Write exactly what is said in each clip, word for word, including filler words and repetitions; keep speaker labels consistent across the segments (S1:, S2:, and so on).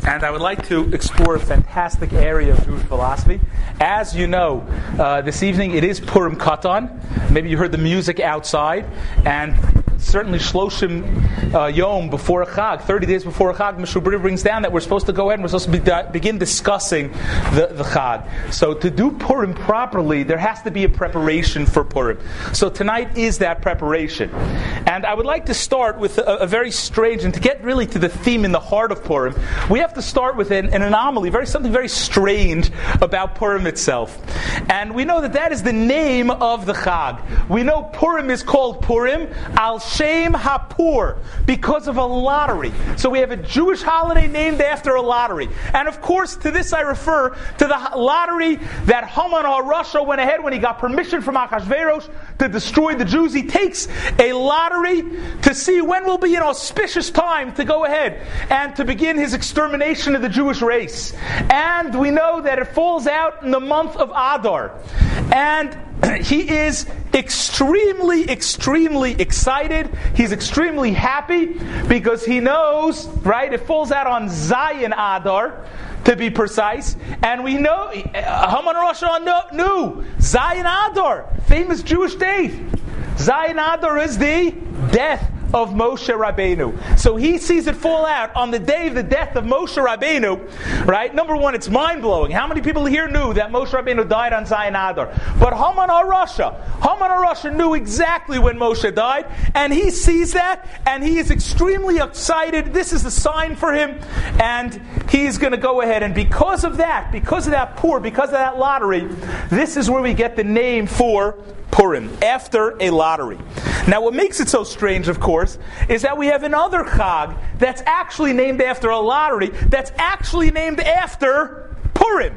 S1: and I would like to explore a fantastic area of Jewish philosophy. As you know, uh, this evening it is Purim Katan. Maybe you heard the music outside, and certainly Shloshim uh, Yom before a Chag, thirty days before a Chag, Meshubri brings down that we're supposed to go ahead and we're supposed to be di- begin discussing the, the Chag. So to do Purim properly, there has to be a preparation for Purim. So tonight is that preparation. And I would like to start with a, a very strange, and to get really to the theme in the heart of Purim, we have to start with an, an anomaly, very something very strange about Purim itself. And we know that that is the name of the Chag. We know Purim is called Purim al Shem HaPur, because of a lottery. So we have a Jewish holiday named after a lottery. And of course, to this I refer to the lottery that Haman HaRasha went ahead when he got permission from Achashverosh to destroy the Jews. He takes a lottery to see when will be an auspicious time to go ahead and to begin his extermination of the Jewish race. And we know that it falls out in the month of Adar. And he is extremely, extremely excited. He's extremely happy because he knows, right, it falls out on Zayin Adar, to be precise. And we know, Haman HaRasha knew, Zayin Adar, famous Jewish date. Zayin Adar is the death of Moshe Rabbeinu. So he sees it fall out on the day of the death of Moshe Rabbeinu, right? Number one, it's mind-blowing. How many people here knew that Moshe Rabbeinu died on Zayin Adar? But Haman HaRasha, Haman HaRasha knew exactly when Moshe died, and he sees that, and he is extremely excited. This is a sign for him, and he's going to go ahead, and because of that, because of that Pur, because of that lottery, this is where we get the name for Purim, after a lottery. Now what makes it so strange, of course, is that we have another Chag that's actually named after a lottery, that's actually named after Purim.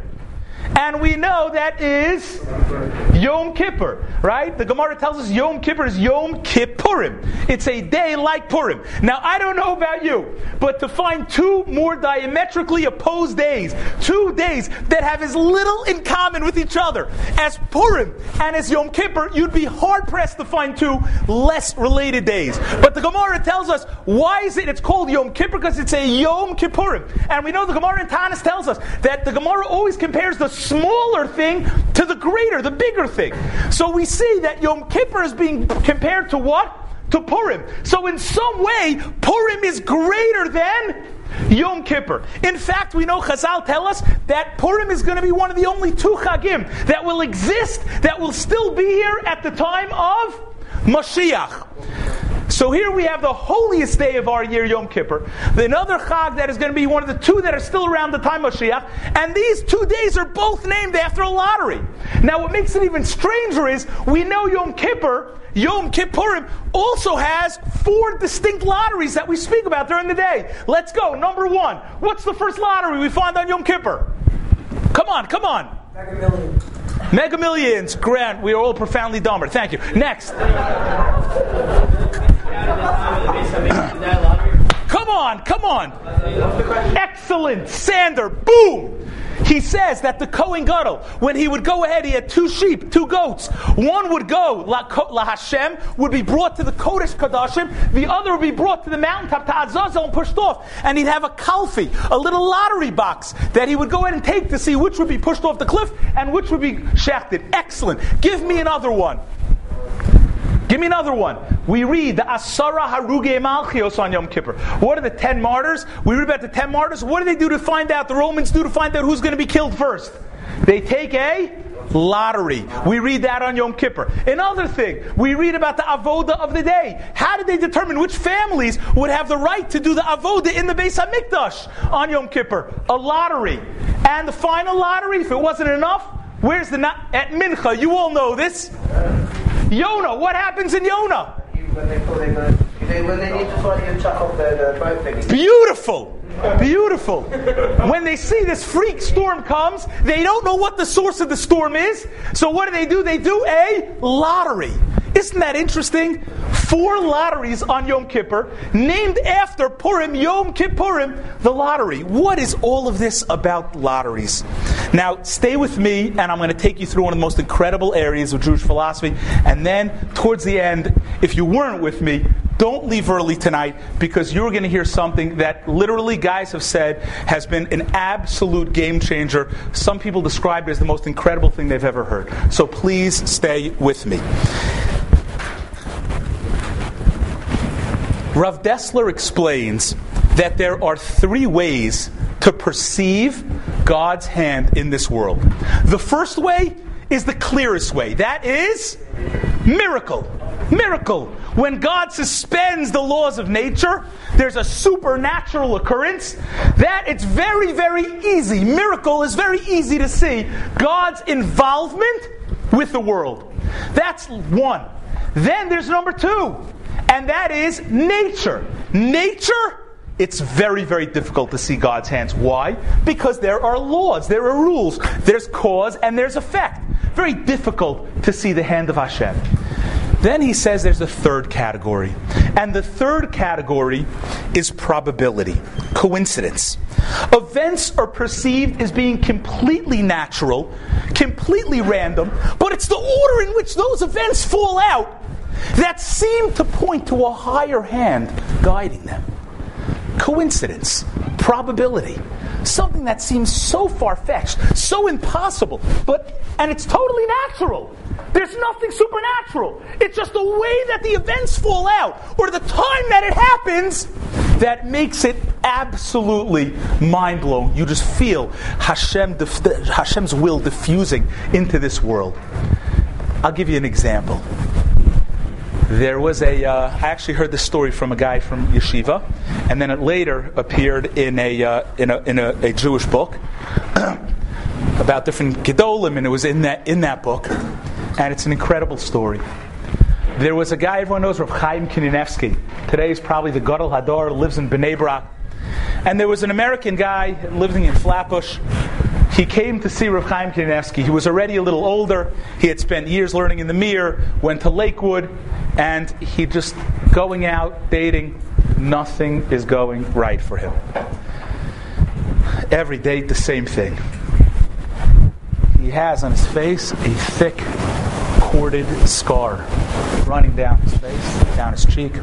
S1: And we know that is Yom Kippur, right? The Gemara tells us Yom Kippur is Yom Kippurim. It's a day like Purim. Now, I don't know about you, but to find two more diametrically opposed days, two days that have as little in common with each other as Purim and as Yom Kippur, you'd be hard-pressed to find two less related days. But the Gemara tells us, why is it it's called Yom Kippur? Because it's a Yom Kippurim. And we know the Gemara in Tanis tells us that the Gemara always compares the smaller thing to the greater, the bigger thing. So we see that Yom Kippur is being compared to what? To Purim. So in some way, Purim is greater than Yom Kippur. In fact, we know Chazal tell us that Purim is going to be one of the only two Chagim that will exist, that will still be here at the time of Mashiach. So here we have the holiest day of our year, Yom Kippur. Another Chag that is going to be one of the two that are still around the time of Mashiach. And these two days are both named after a lottery. Now what makes it even stranger is, we know Yom Kippur, Yom Kippurim, also has four distinct lotteries that we speak about during the day. Let's go. Number one. What's the first lottery we find on Yom Kippur? Come on, come on.
S2: Mega Millions.
S1: Mega Millions. Grant, we are all profoundly dumber. Thank you. Next. Come on, come on. Excellent. Sander, boom. He says that the Kohen Gadol, when he would go ahead, he had two sheep, two goats. One would go, La, La Hashem, would be brought to the Kodesh Kadashim. The other would be brought to the mountaintop, to Azazel, and pushed off. And he'd have a kalfi, a little lottery box, that he would go ahead and take to see which would be pushed off the cliff and which would be shechted. Excellent. Give me another one. Give me another one. We read the Asara Haruge Malchios on Yom Kippur. What are the ten martyrs? We read about the ten martyrs. What do they do to find out? The Romans do to find out who's going to be killed first. They take a lottery. We read that on Yom Kippur. Another thing, we read about the avoda of the day. How did they determine which families would have the right to do the avoda in the Beis HaMikdash on Yom Kippur? A lottery. And the final lottery, if it wasn't enough, where's the na- at Mincha? You all know this. Yonah, what happens in Yonah?
S2: When they, when they, when they need to find you, chuck off the, the boat thing.
S1: Beautiful! Beautiful. When they see this freak storm comes, they don't know what the source of the storm is. So what do they do? They do a lottery. Isn't that interesting? Four lotteries on Yom Kippur, named after Purim, Yom Kippurim, the lottery. What is all of this about lotteries? Now, stay with me, and I'm going to take you through one of the most incredible areas of Jewish philosophy. And then, towards the end, if you weren't with me, don't leave early tonight, because you're going to hear something that literally guys have said has been an absolute game changer. Some people describe it as the most incredible thing they've ever heard. So please stay with me. Rav Dessler explains that there are three ways to perceive God's hand in this world. The first way is the clearest way. That is miracle. Miracle. When God suspends the laws of nature, there's a supernatural occurrence that it's very, very easy. Miracle is very easy to see. God's involvement with the world. That's one. Then there's number two, and that is nature. Nature, it's very, very difficult to see God's hands. Why? Because there are laws, there are rules, there's cause and there's effect. Very difficult to see the hand of Hashem. Then he says there's a third category. And the third category is probability, coincidence. Events are perceived as being completely natural, completely random, but it's the order in which those events fall out that seem to point to a higher hand guiding them. Coincidence, probability, something that seems so far-fetched, so impossible, but and it's totally natural. There's nothing supernatural. It's just the way that the events fall out, or the time that it happens, that makes it absolutely mind-blowing. You just feel Hashem, Hashem's will diffusing into this world. I'll give you an example. There was a, uh, I actually heard this story from a guy from Yeshiva, and then it later appeared in a uh, in a in a, a Jewish book about different Gedolim, and it was in that in that book, and it's an incredible story. There was a guy everyone knows, Rav Chaim Kanievsky. Today is probably the Gadol Hador, lives in Bnei Brak, and there was an American guy living in Flatbush. He came to see Rav Chaim Kanievsky. He was already a little older. He had spent years learning in the Mir, went to Lakewood, and he just going out, dating, nothing is going right for him. Every date, the same thing. He has on his face a thick, corded scar running down his face, down his cheek.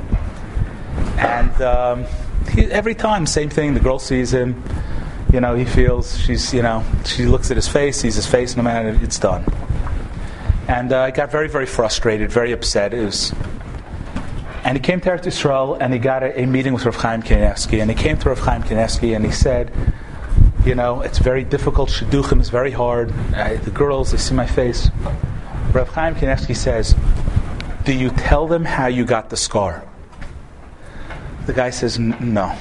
S1: And um, he, every time, same thing. The girl sees him. You know, he feels she's, you know, she looks at his face, sees his face, no matter, it's done. And uh, I got very, very frustrated, very upset. It was, and he came to Eretz Yisrael, and he got a, a meeting with Rav Chaim Kanievsky. And he came to Rav Chaim Kanievsky, and he said, you know, it's very difficult. Shidduchim is very hard. Uh, the girls, they see my face. Rav Chaim Kanievsky says, do you tell them how you got the scar? The guy says, no.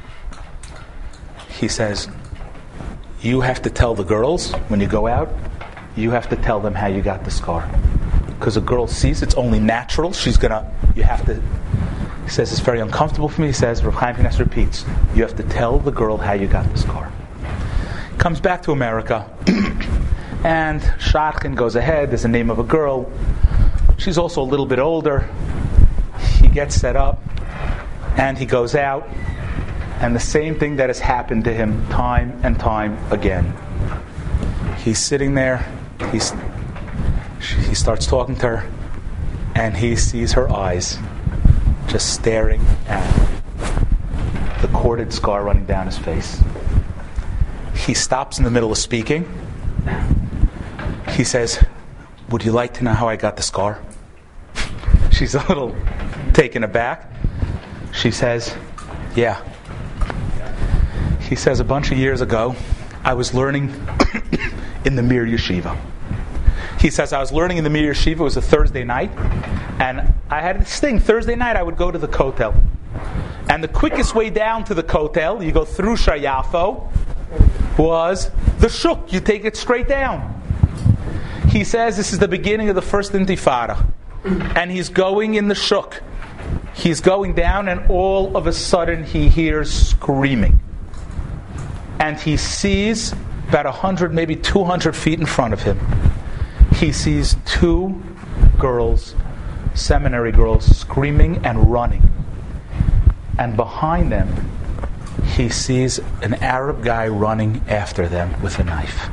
S1: He says, you have to tell the girls when you go out, you have to tell them how you got the scar. Because a girl sees it's only natural, she's going to, you have to, he says, it's very uncomfortable for me. He says, Rav Chaim Kanievsky repeats, you have to tell the girl how you got the scar. Comes back to America, and Shadchan goes ahead, there's the name of a girl. She's also a little bit older. He gets set up, and he goes out. And the same thing that has happened to him time and time again. He's sitting there, he's, he starts talking to her, and he sees her eyes just staring at the corded scar running down his face. He stops in the middle of speaking. He says, would you like to know how I got the scar? She's a little taken aback. She says, yeah. He says, a bunch of years ago, I was learning in the Mir Yeshiva. He says, I was learning in the Mir Yeshiva. It was a Thursday night. And I had this thing. Thursday night, I would go to the Kotel. And the quickest way down to the Kotel, you go through Shayafo, was the Shuk. You take it straight down. He says, this is the beginning of the first Intifada. And he's going in the Shuk. He's going down, and all of a sudden, he hears screaming. And he sees about one hundred, maybe two hundred feet in front of him, he sees two girls, seminary girls, screaming and running. And behind them, he sees an Arab guy running after them with a knife.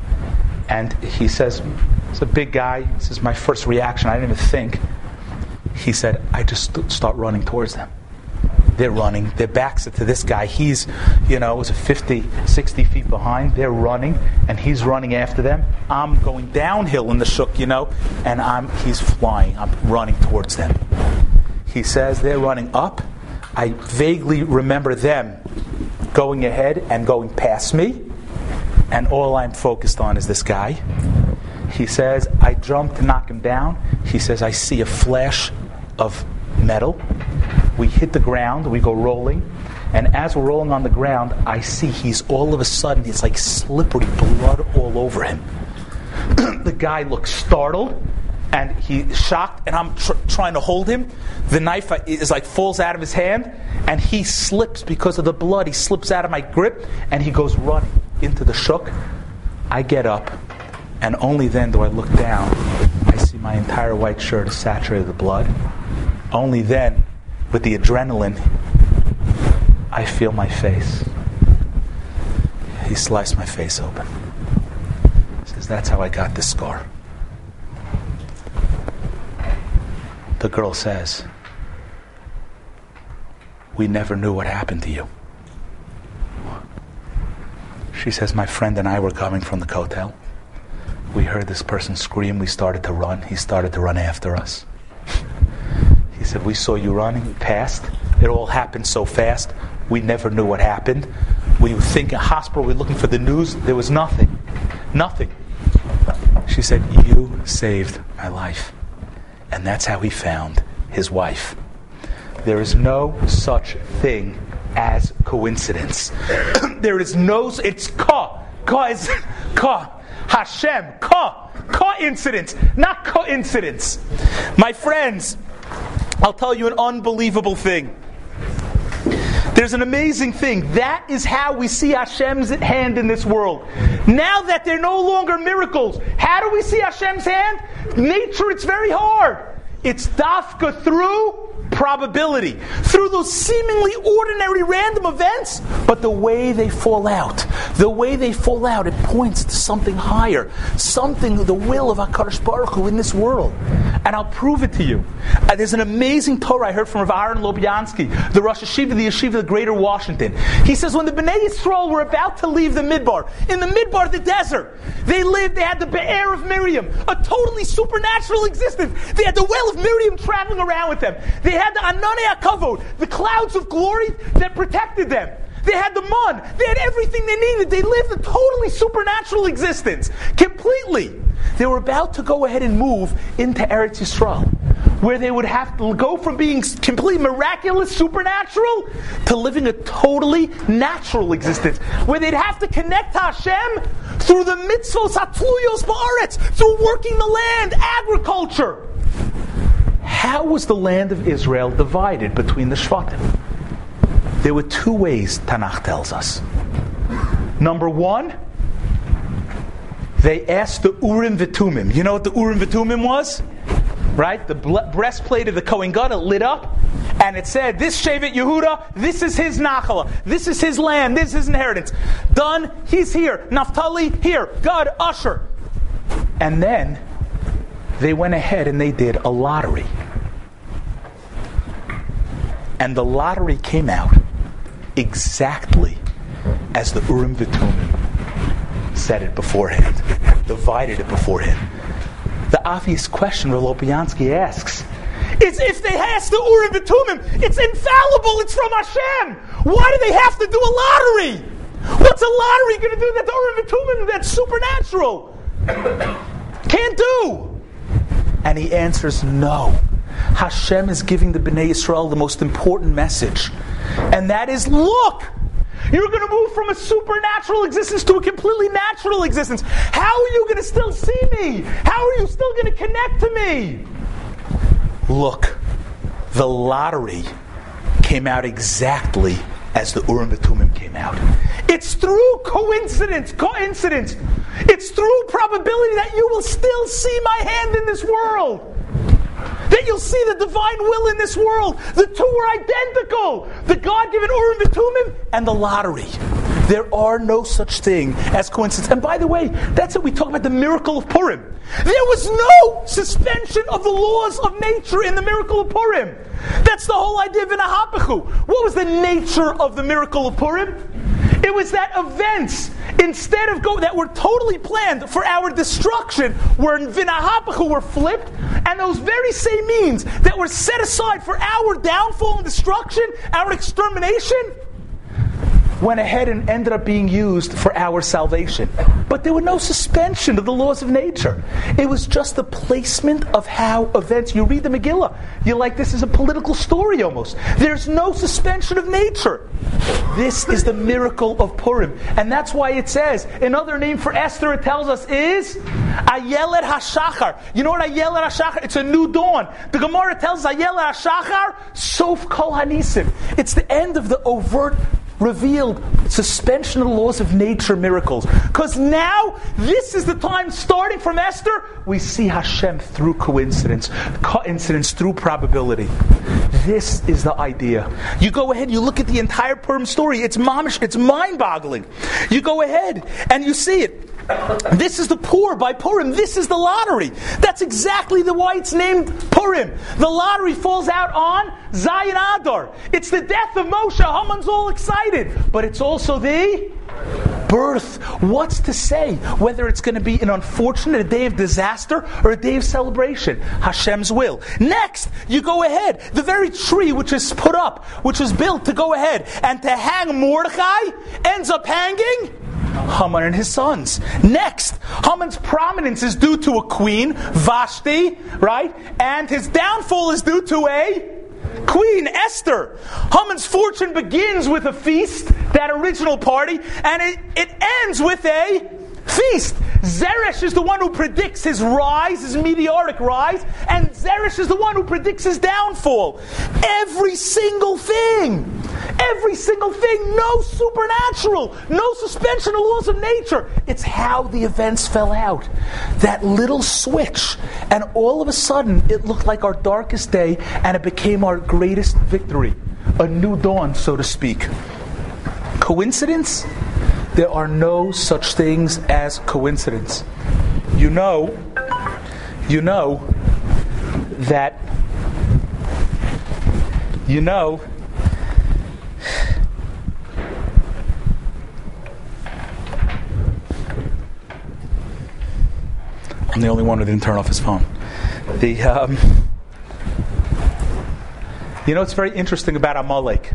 S1: And he says, it's a big guy. This is my first reaction. I didn't even think. He said, I just st- start running towards them. They're running. Their backs are to this guy. He's, you know, was fifty, sixty feet behind. They're running, and he's running after them. I'm going downhill in the shuk, you know, and I'm he's flying. I'm running towards them. He says they're running up. I vaguely remember them going ahead and going past me, and all I'm focused on is this guy. He says, I jump to knock him down. He says, I see a flash of metal. We hit the ground, we go rolling, and as we're rolling on the ground, I see he's all of a sudden, it's like slippery blood all over him. The guy looks startled, and he's shocked, and I'm tr- trying to hold him. The knife is like falls out of his hand, and he slips because of the blood. He slips out of my grip, and he goes running into the shuk. I get up, and only then do I look down. I see my entire white shirt is saturated with blood. Only then, with the adrenaline, I feel my face. He sliced my face open. He says, that's how I got this scar. The girl says, we never knew what happened to you. She says, my friend and I were coming from the Kotel. We heard this person scream. We started to run. He started to run after us. He said, we saw you running, we passed. It all happened so fast. We never knew what happened. We were thinking hospital, we were looking for the news. There was nothing. Nothing. She said, you saved my life. And that's how he found his wife. There is no such thing as coincidence. There is no, it's ka. Ka is ka. Hashem. Ka. Coincidence. Not coincidence. My friends, I'll tell you an unbelievable thing. There's an amazing thing. That is how we see Hashem's hand in this world. Now that they're no longer miracles, how do we see Hashem's hand? Nature, it's very hard. It's dafka through probability, through those seemingly ordinary random events, but the way they fall out, the way they fall out, it points to something higher, something, the will of HaKadosh Baruch Hu in this world. And I'll prove it to you. Uh, there's an amazing Torah I heard from Rav Aaron Lobiansky, the Rosh Hashiva, the Yeshiva of Greater Washington. He says when the Bnei Yisrael were about to leave the Midbar, in the Midbar, the desert, they lived, they had the Be'er of Miriam, a totally supernatural existence. They had the well of Miriam traveling around with them. They had the Ananei HaKavod, the clouds of glory that protected them. They had the mun. They had everything they needed. They lived a totally supernatural existence. Completely. They were about to go ahead and move into Eretz Yisrael, where they would have to go from being completely miraculous, supernatural, to living a totally natural existence, where they'd have to connect to Hashem through the mitzvos hatluyos ba'aretz, through working the land, agriculture. How was the land of Israel divided between the Shvatim? There were two ways, Tanakh tells us. Number one, they asked the Urim V'Tumim. You know what the Urim V'Tumim was? Right? The breastplate of the Kohen Gadol lit up, and it said, this Shevet Yehuda, this is his Nachala, this is his land, this is his inheritance. Done, he's here. Naphtali, here. Gad, Asher. And then, they went ahead and they did a lottery. And the lottery came out exactly as the Urim V'Tumim said it beforehand, divided it beforehand. The obvious question Rav Lopiansky asks is, if they ask the Urim V'Tumim, it's infallible, it's from Hashem. Why do they have to do a lottery? What's a lottery going to do that the Urim V'Tumim that's supernatural can't do? And he answers no. Hashem is giving the Bnei Yisrael the most important message. And that is, look, you're going to move from a supernatural existence to a completely natural existence. How are you going to still see me? How are you still going to connect to me? Look, the lottery came out exactly as the Urim V'Tumim came out. It's through coincidence, coincidence. It's through probability that you will still see my hand in this world. That you'll see the divine will in this world. The two are identical. The God-given Urim V'Tumim and the lottery. There are no such thing as coincidence. And by the way, that's it. We talk about the miracle of Purim. There was no suspension of the laws of nature in the miracle of Purim. That's the whole idea of V'nahapachu. What was the nature of the miracle of Purim? It was that events, instead of go that were totally planned for our destruction, were V'nahapachu, were flipped, and those very same means that were set aside for our downfall and destruction, our extermination, went ahead and ended up being used for our salvation. But there was no suspension of the laws of nature. It was just the placement of how events. You read the Megillah, you're like, this is a political story almost. There's no suspension of nature. This is the miracle of Purim. And that's why it says, another name for Esther, it tells us, is Ayelet HaShachar. You know what Ayelet HaShachar? It's a new dawn. The Gemara tells us Ayelet HaShachar, Sof Kol HaNisim. It's the end of the overt, revealed suspension of the laws of nature miracles. Because now, this is the time, starting from Esther, we see Hashem through coincidence, coincidence through probability. This is the idea. You go ahead, you look at the entire Purim story, it's mamish, it's mind-boggling. You go ahead and you see it. This is the poor by Purim. This is the lottery. That's exactly the why it's named Purim. The lottery falls out on Zayin Adar. It's the death of Moshe. Haman's all excited. But it's also the birth. What's to say whether it's going to be an unfortunate, a day of disaster, or a day of celebration? Hashem's will. Next, you go ahead. The very tree which is put up, which was built to go ahead and to hang Mordechai, ends up hanging Haman and his sons. Next, Haman's prominence is due to a queen, Vashti, right? And his downfall is due to a queen, Esther. Haman's fortune begins with a feast, that original party, and it, it ends with a feast. Zeresh is the one who predicts his rise, his meteoric rise, and Zeresh is the one who predicts his downfall. Every single thing, every single thing, no supernatural, no suspension of laws of nature. It's how the events fell out. That little switch, and all of a sudden it looked like our darkest day, and it became our greatest victory. A new dawn, so to speak. Coincidence? There are no such things as coincidence. You know, you know that, you know, I'm the only one who didn't turn off his phone. The, um, you know, it's very interesting about Amalek.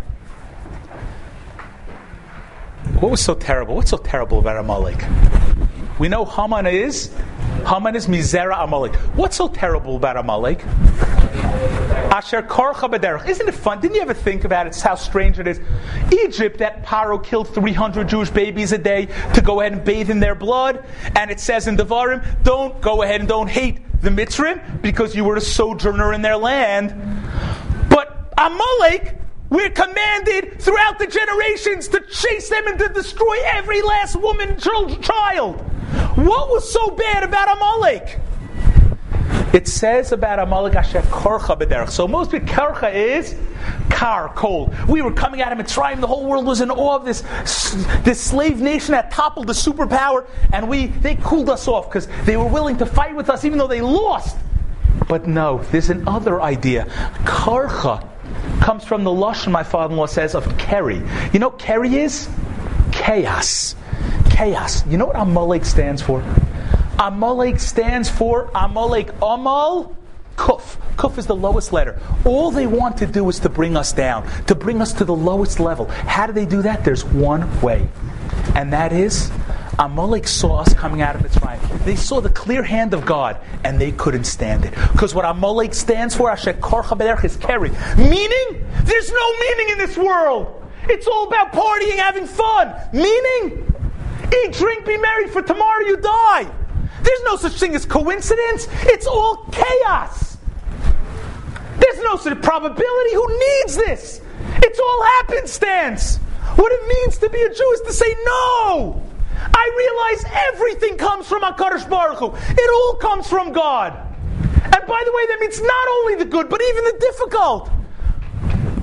S1: What was so terrible? What's so terrible about Amalek? We know Haman is Haman is Mizera Amalek. What's so terrible about Amalek? Asher Korcha B'derech. Isn't it fun? Didn't you ever think about it? It's how strange it is. Egypt, that Paro killed three hundred Jewish babies a day to go ahead and bathe in their blood. And it says in Devarim, don't go ahead and don't hate the Mitzrim because you were a sojourner in their land. But Amalek, we're commanded throughout the generations to chase them and to destroy every last woman and child. What was so bad about Amalek? It says about Amalek, Asher Korcha B'derech. So most of it, Korcha is kar, cold. We were coming out of Mitzrayim. The whole world was in awe of this, this slave nation that toppled the superpower. And we they cooled us off because they were willing to fight with us even though they lost. But no, there's another idea. Korcha comes from the lashon, my father-in-law says, of keri. You know what keri is? Chaos. Chaos. You know what Amalek stands for? Amalek stands for Amalek Amal Kuf. Kuf is the lowest letter. All they want to do is to bring us down, to bring us to the lowest level. How do they do that? There's one way. And that is, Amalek saw us coming out of Mitzrayim. They saw the clear hand of God, and they couldn't stand it. Because what Amalek stands for, Asher Korcha B'derech, is keri. Meaning, there's no meaning in this world. It's all about partying, having fun. Meaning, eat, drink, be merry, for tomorrow you die. There's no such thing as coincidence. It's all chaos. There's no such probability. Who needs this? It's all happenstance. What it means to be a Jew is to say no. I realize everything comes from HaKadosh Baruch Hu. It all comes from God. And by the way, that means not only the good, but even the difficult. The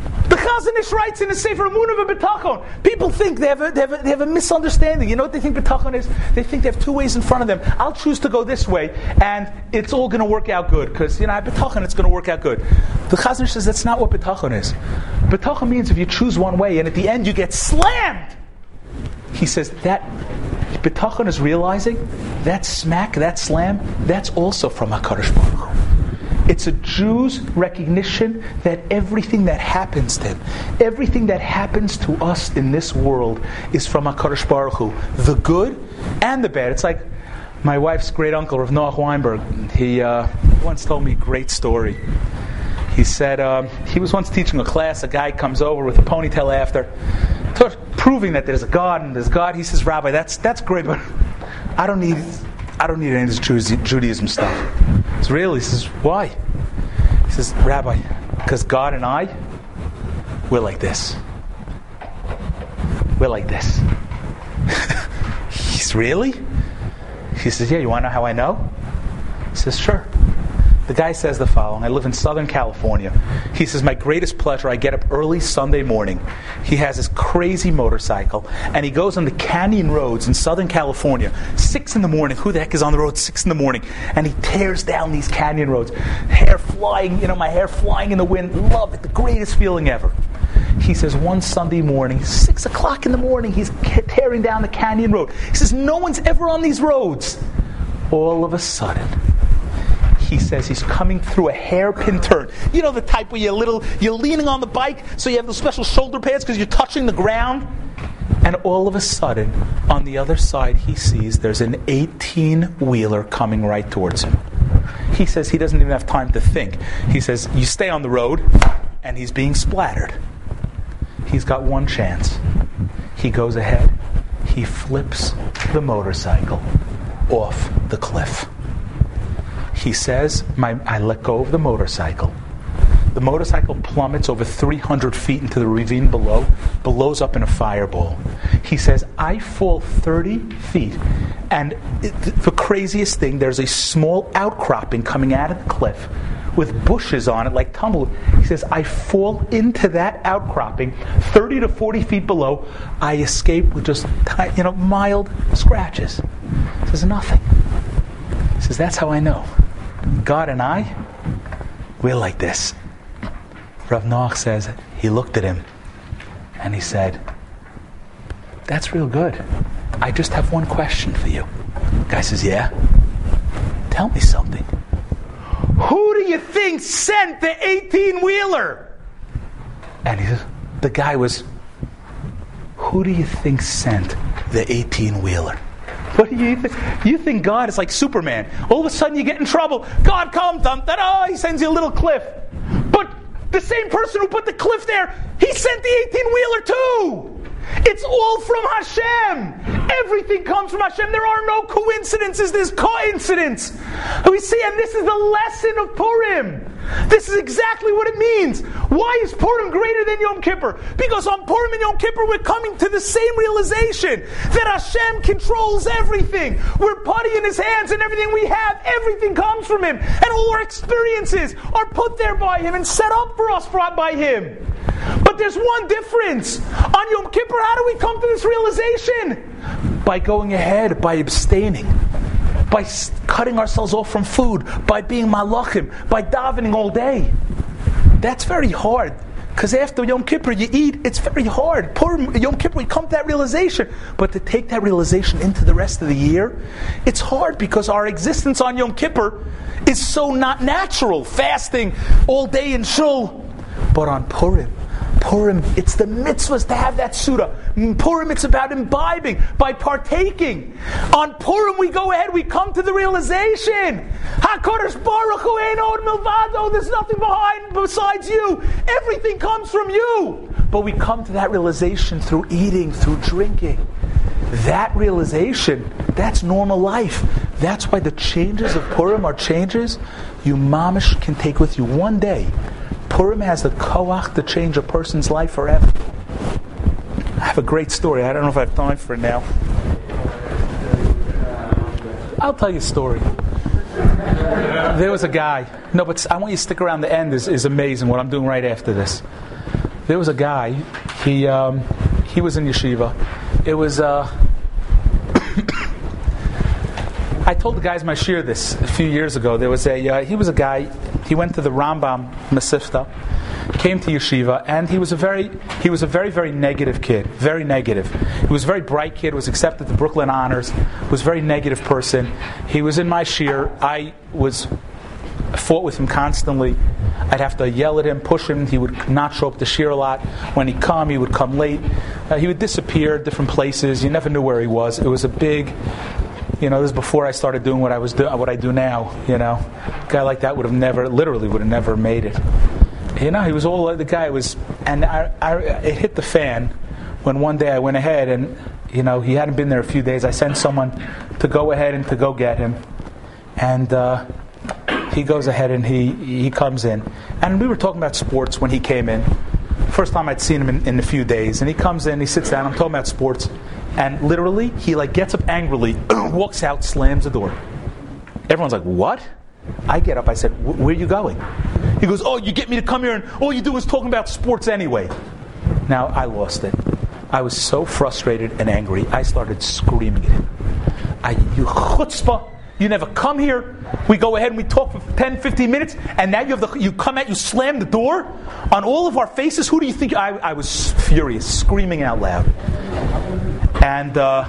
S1: Chazon Ish writes in the Sefer Emunah V'Bitachon. People think they have, a, they, have a, they have a misunderstanding. You know what they think Bitachon is? They think they have two ways in front of them. I'll choose to go this way, and it's all going to work out good because you know I have Bitachon. It's going to work out good. The Chazon Ish says that's not what Bitachon is. Bitachon means if you choose one way and at the end you get slammed. He says that Bitachon is realizing that smack, that slam, that's also from HaKadosh Baruch Hu. It's a Jew's recognition that everything that happens to him, everything that happens to us in this world is from HaKadosh Baruch Hu. The good and the bad. It's like my wife's great uncle, Rav Noach Weinberg. He uh, once told me a great story. He said um, he was once teaching a class. A guy comes over with a ponytail after, proving that there's a God and there's God. He says, Rabbi, that's that's great, but I don't need I don't need any of this Judaism stuff. It's real. He says, why? He says, Rabbi, because God and I, we're like this. We're like this. He's really? He says, yeah, you want to know how I know? He says, sure. The guy says the following. I live in Southern California. He says, my greatest pleasure, I get up early Sunday morning. He has this crazy motorcycle, and he goes on the canyon roads in Southern California, six in the morning. Who the heck is on the road six in the morning? And he tears down these canyon roads. Hair flying, you know, my hair flying in the wind. Love it, the greatest feeling ever. He says, one Sunday morning, six o'clock in the morning, he's tearing down the canyon road. He says, no one's ever on these roads. All of a sudden, he says he's coming through a hairpin turn. You know the type where you're little, you're leaning on the bike, so you have those special shoulder pads because you're touching the ground. And all of a sudden, on the other side, he sees there's an eighteen-wheeler coming right towards him. He says he doesn't even have time to think. He says, you stay on the road, and he's being splattered. He's got one chance. He goes ahead. He flips the motorcycle off the cliff. He says, my, I let go of the motorcycle. The motorcycle plummets over three hundred feet into the ravine below, blows up in a fireball. He says, I fall thirty feet, and it, the craziest thing, there's a small outcropping coming out of the cliff with bushes on it like tumbleweed. He says, I fall into that outcropping thirty to forty feet below. I escape with just, you know, mild scratches. He says, nothing. He says, that's how I know. God and I, we're like this. Rav Noach says, he looked at him and he said, that's real good. I just have one question for you. The guy says, yeah? Tell me something. Who do you think sent the eighteen-wheeler? And he says, the guy was, who do you think sent the eighteen-wheeler? What do you think? You think God is like Superman. All of a sudden you get in trouble. God comes, dun, dun, oh, he sends you a little cliff. But the same person who put the cliff there, he sent the eighteen-wheeler too. It's all from Hashem. Everything comes from Hashem. There are no coincidences. There's coincidence. We see, and this is the lesson of Purim. This is exactly what it means. Why is Purim greater than Yom Kippur? Because on Purim and Yom Kippur we're coming to the same realization that Hashem controls everything. We're putty in His hands, and everything we have, everything comes from Him. And all our experiences are put there by Him and set up for us by Him. But there's one difference. On Yom Kippur, how do we come to this realization? By going ahead, by abstaining, by cutting ourselves off from food, by being malachim, by davening all day. That's very hard. Because after Yom Kippur you eat, it's very hard. Purim, Yom Kippur, we come to that realization. But to take that realization into the rest of the year, it's hard because our existence on Yom Kippur is so not natural. Fasting all day in shul. But on Purim, Purim, it's the mitzvahs to have that Suda. Purim, it's about imbibing, by partaking. On Purim, we go ahead, we come to the realization. HaKadosh Baruch Hu ein od milvado. There's nothing behind besides you. Everything comes from you. But we come to that realization through eating, through drinking. That realization, that's normal life. That's why the changes of Purim are changes you mamish can take with you one day. Purim has the koach to change a person's life forever. I have a great story. I don't know if I have time for it now. I'll tell you a story. There was a guy. No, but I want you to stick around. The end is, is amazing, what I'm doing right after this. there was a guy, he um, he was in yeshiva. It was, uh, I told the guys my shir this a few years ago. There was a, uh, he was a guy, he went to the Rambam Masifta, came to yeshiva, and he was a very, he was a very, very negative kid, very negative. He was a very bright kid, was accepted to Brooklyn Honors, was a very negative person. He was in my shir. I was fought with him constantly. I'd have to yell at him, push him. He would not show up to shir a lot. When he'd come, he would come late. Uh, he would disappear at different places. You never knew where he was. It was a big, you know, this is before I started doing what I was do- what I do now. You know, a guy like that would have never, literally would have never made it. You know, he was all the guy was, and I, I, it hit the fan when one day I went ahead and, you know, he hadn't been there a few days. I sent someone to go ahead and to go get him, and uh, he goes ahead and he he comes in, and we were talking about sports when he came in. First time I'd seen him in, in a few days, and he comes in, he sits down. I'm talking about sports, and literally he like gets up angrily, walks out, slams the door. Everyone's like, "What?" I get up. I said, "Where are you going?" He goes, "Oh, you get me to come here, and all you do is talking about sports anyway." Now I lost it. I was so frustrated and angry. I started screaming at him. I, "You chutzpah! You never come here. We go ahead and we talk for ten, fifteen minutes, and now you have the, you come out, you slam the door on all of our faces. Who do you think?" I, I was furious, screaming out loud. And uh,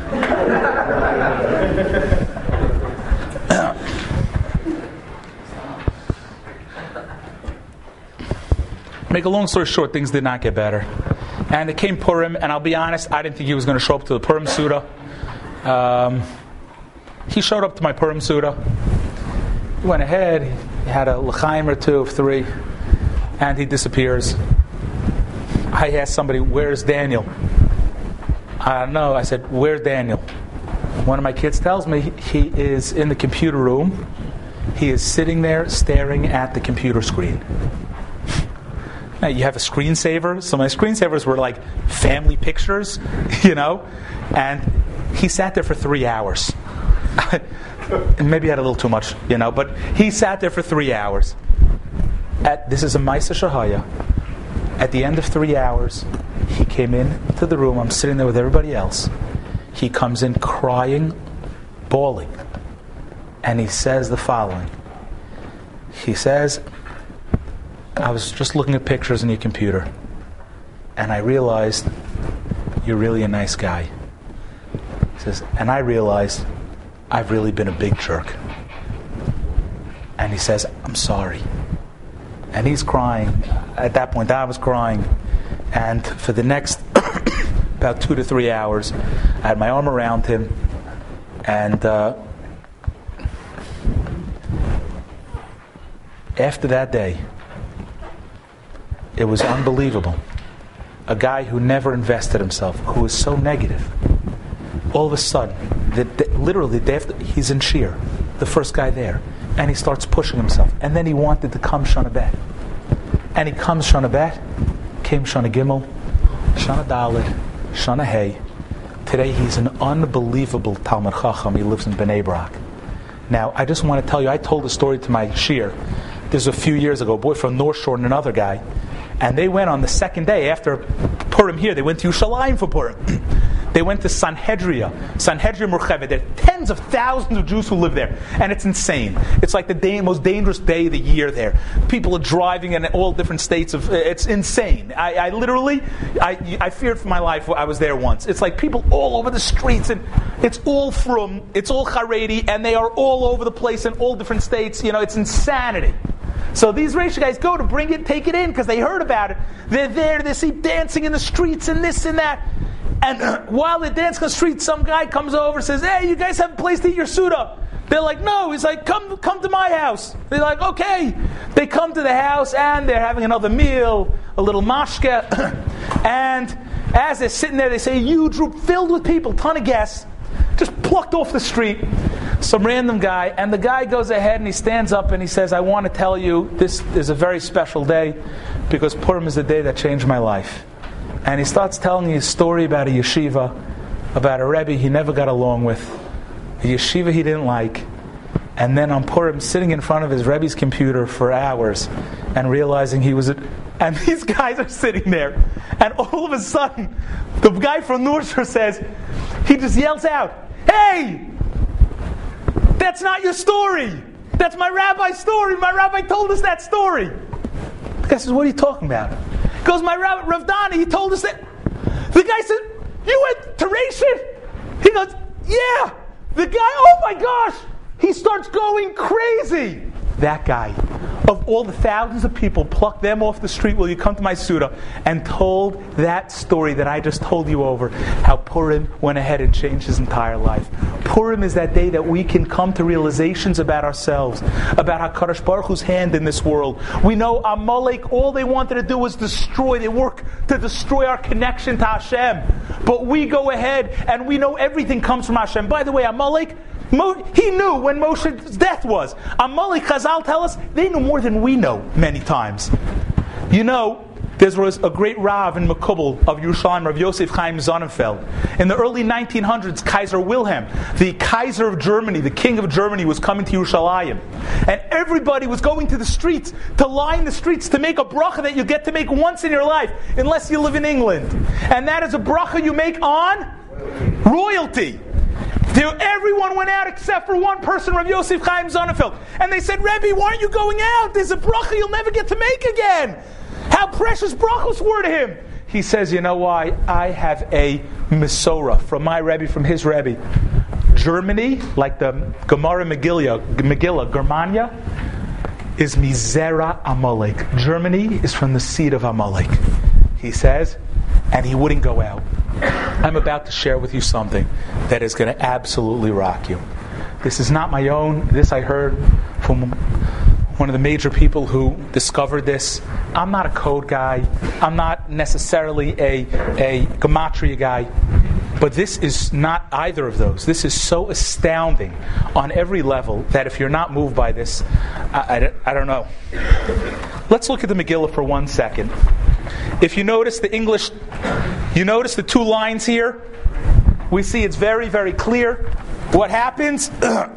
S1: make a long story short, things did not get better. And it came Purim, and I'll be honest, I didn't think he was going to show up to the Purim Suda. Um, he showed up to my Purim Suda. He went ahead, he had a l'chaim or two of three, and he disappears. I asked somebody, "Where's Daniel?" I don't know. I said, "Where's Daniel?" One of my kids tells me he is in the computer room. He is sitting there staring at the computer screen. Now, you have a screensaver. So my screensavers were like family pictures, you know, and he sat there for three hours. Maybe I had a little too much, you know, but he sat there for three hours. At, this is a Maisa Shahaya. At the end of three hours, he came in to the room. I'm sitting there with everybody else. He comes in crying, bawling, and he says the following. He says, "I was just looking at pictures in your computer, and I realized you're really a nice guy." He says, "And I realized I've really been a big jerk." And he says, "I'm sorry." And he's crying. At that point, I was crying. And for the next about two to three hours, I had my arm around him. And uh, after that day, it was unbelievable. A guy who never invested himself, who was so negative, all of a sudden, the, the, literally, the day after, he's in Shir, the first guy there, and he starts pushing himself. And then he wanted to come Shana Bet. And he comes Shana Bet, came Shana Gimel, Shana Dalet, Shana Hey. Today he's an unbelievable Talmud Chacham. He lives in Bnei Brak. Now, I just want to tell you, I told a story to my Shir. This was a few years ago, a boy from North Shore and another guy. And they went on the second day after Purim here. They went to Yerushalayim for Purim. They went to Sanhedria, Sanhedria Murchevet. There are tens of thousands of Jews who live there, and it's insane. It's like the day, most dangerous day of the year there. People are driving in all different states of. It's insane. I, I literally, I, I feared for my life. I was there once. It's like people all over the streets, and it's all from, it's all Haredi, and they are all over the place in all different states. You know, it's insanity. So these Reish guys go to bring it, take it in, because they heard about it. They're there, they see dancing in the streets and this and that. And uh, while they're dancing on the street, some guy comes over and says, "Hey, you guys have a place to eat your Suda?" They're like, "No." He's like, come come to my house. They're like, "Okay." They come to the house and they're having another meal, a little mashke. And as they're sitting there, they say, a huge group filled with people, ton of guests, just plucked off the street. Some random guy, and the guy goes ahead and he stands up and he says, "I want to tell you this is a very special day because Purim is the day that changed my life." And he starts telling you a story about a yeshiva, about a Rebbe he never got along with, a yeshiva he didn't like, And then on Purim, sitting in front of his Rebbe's computer for hours and realizing he was... A, and these guys are sitting there. And all of a sudden, the guy from Nurshur says, he just yells out, "Hey! That's not your story! That's my rabbi's story! My rabbi told us that story!" The guy says, "What are you talking about?" He goes, "My rabbi, Rav Dani, he told us that..." The guy said, "You went to Rishon?" He goes, "Yeah!" The guy, oh my gosh! He starts going crazy. That guy, of all the thousands of people, plucked them off the street, "Will you come to my Suda?" and told that story that I just told you over, how Purim went ahead and changed his entire life. Purim is that day that we can come to realizations about ourselves, about HaKadosh Baruch Hu's hand in this world. We know Amalek, all they wanted to do was destroy. They work to destroy our connection to Hashem. But we go ahead and we know everything comes from Hashem. By the way, Amalek, Mo, he knew when Moshe's death was. Amalek, Chazal tell us, they knew more than we know many times. You know, there was a great Rav in Makubal of Yerushalayim, Rav Yosef Chaim Sonnenfeld. In the early nineteen hundreds, Kaiser Wilhelm, the Kaiser of Germany, the king of Germany, was coming to Yerushalayim. And everybody was going to the streets, to line the streets, to make a bracha that you get to make once in your life, unless you live in England. And that is a bracha you make on royalty. Everyone went out except for one person, Rav Yosef Chaim Sonnenfeld. And they said, "Rebbe, why aren't you going out? There's a bracha you'll never get to make again." How precious brachos were to him. He says, "You know why? I have a Mesorah from my Rebbe, from his Rebbe. Germany, like the Gemara Megillah, Megillah, Germania, is Mizera Amalek. Germany is from the seed of Amalek." He says, and he wouldn't go out. I'm about to share with you something that is going to absolutely rock you. This is not my own. This I heard from one of the major people who discovered this. I'm not a code guy. I'm not necessarily a, a gematria guy. But this is not either of those. This is so astounding on every level that if you're not moved by this, I, I, I don't know. Let's look at the Megillah for one second. If you notice the English, you notice the two lines here? We see it's very, very clear. What happens? Right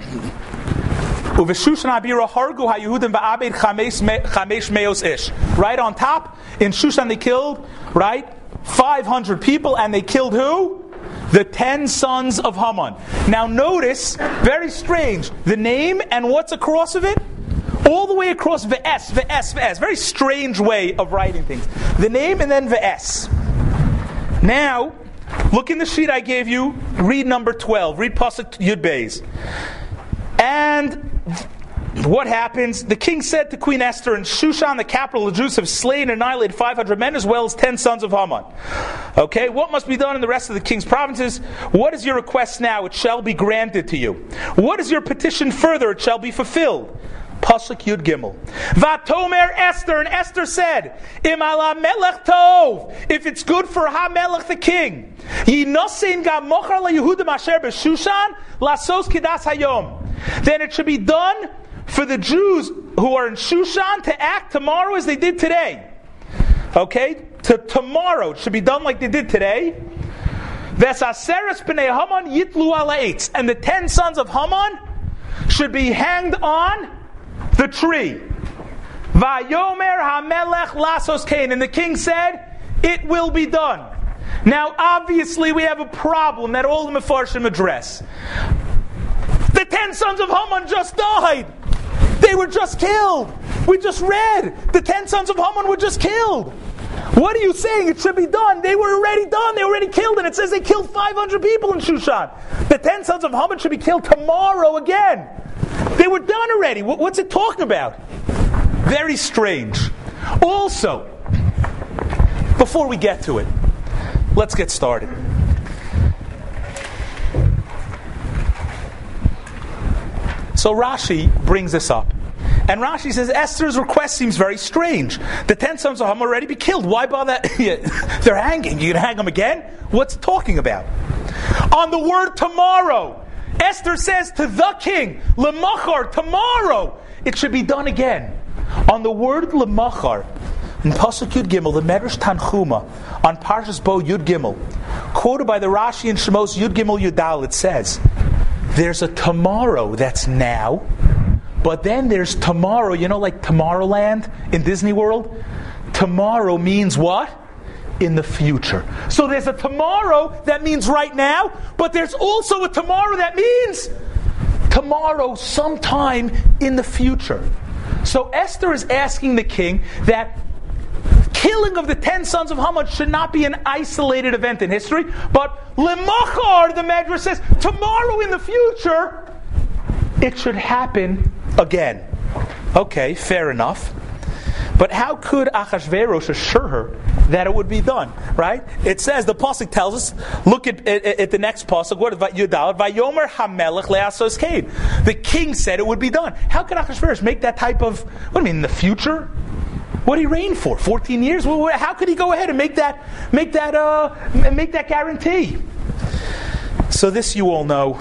S1: on top, in Shushan they killed, right, five hundred people, and they killed who? The ten sons of Haman. Now notice, very strange, the name and what's across of it? All the way across V'es, V'es, V'es. Very strange way of writing things. The name and then V'es. Now, look in the sheet I gave you, read number twelve, read Pasuk Yud Beis. And what happens? The king said to Queen Esther, "In Shushan, the capital of the Jews, have slain and annihilated five hundred men as well as ten sons of Haman." Okay, what must be done in the rest of the king's provinces? What is your request now? It shall be granted to you. What is your petition further? It shall be fulfilled. Pasuk Yud Gimel. Vatomer Esther, and Esther said, "Im ala melech tov, if it's good for HaMelech the king, yinosein gam mochar leYehudim asher b'Shushan lasos kidas hayom, then it should be done for the Jews who are in Shushan to act tomorrow as they did today." Okay? To tomorrow. It should be done like they did today. V'esaseres b'nei Haman yitlu ala eitz, and the ten sons of Haman should be hanged on the tree. Vayomer HaMelech lasos kain, and the king said, "It will be done." Now, obviously, we have a problem that all the Mefarshim address. The ten sons of Haman just died. They were just killed. We just read. The ten sons of Haman were just killed. What are you saying? It should be done. They were already done. They were already killed. And it says they killed five hundred people in Shushan. The ten sons of Haman should be killed tomorrow again. They were done already. What's it talking about? Very strange. Also, before we get to it, let's get started. So Rashi brings this up. And Rashi says Esther's request seems very strange. The ten sons of Haman already be killed. Why bother? They're hanging. You gonna hang them again? What's it talking about? On the word tomorrow, Esther says to the king, Lemachar, tomorrow, it should be done again. On the word Lemachar, in Pasuk Yud Gimel, the Medrash Tanchuma, on Parshas Bo Yud Gimel, quoted by the Rashi in Shemos Yud Gimel Yudal, it says, there's a tomorrow that's now, But then there's tomorrow. You know, like Tomorrowland in Disney World? Tomorrow means what? In the future. So there's a tomorrow that means right now, but there's also a tomorrow that means tomorrow sometime in the future. So Esther is asking the king that killing of the ten sons of Haman should not be an isolated event in history, but lemachar, the Medrash says, tomorrow in the future, it should happen again. Okay, fair enough. But how could Achashverosh assure her that it would be done? Right? It says, the pasuk tells us, look at, at, at the next pasuk, what is Yudal? Vayomer hamelech le'asos kain. The king said it would be done. How could Achashverosh make that type of, what do you mean, in the future? What did he reign for? fourteen years? How could he go ahead and make that, make that, uh, make that guarantee? So this you all know.